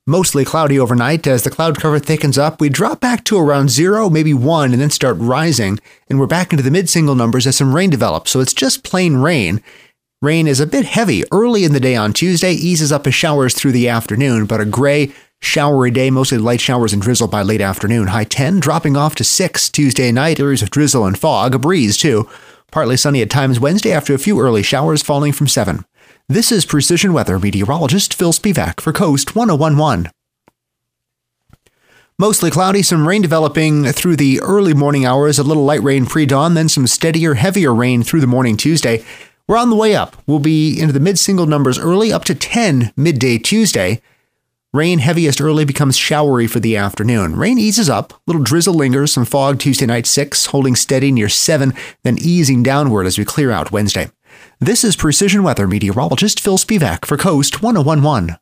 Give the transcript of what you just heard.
Mostly cloudy overnight. As the cloud cover thickens up, we drop back to around 0, maybe 1, and then start rising. And we're back into the mid-single numbers as some rain develops. So it's just plain rain. Rain is a bit heavy early in the day on Tuesday, eases up as showers through the afternoon, but a gray, showery day, mostly light showers and drizzle by late afternoon. High 10, dropping off to 6 Tuesday night, areas of drizzle and fog, a breeze too. Partly sunny at times Wednesday after a few early showers falling from 7. This is Precision Weather meteorologist Phil Spivak for Coast 1011. Mostly cloudy, some rain developing through the early morning hours, a little light rain pre-dawn, then some steadier, heavier rain through the morning Tuesday. We're on the way up. We'll be into the mid-single numbers early, up to 10 midday Tuesday. Rain heaviest early becomes showery for the afternoon. Rain eases up, little drizzle lingers, some fog Tuesday night 6, holding steady near 7, then easing downward as we clear out Wednesday. This is Precision Weather meteorologist Phil Spivak for Coast 1011.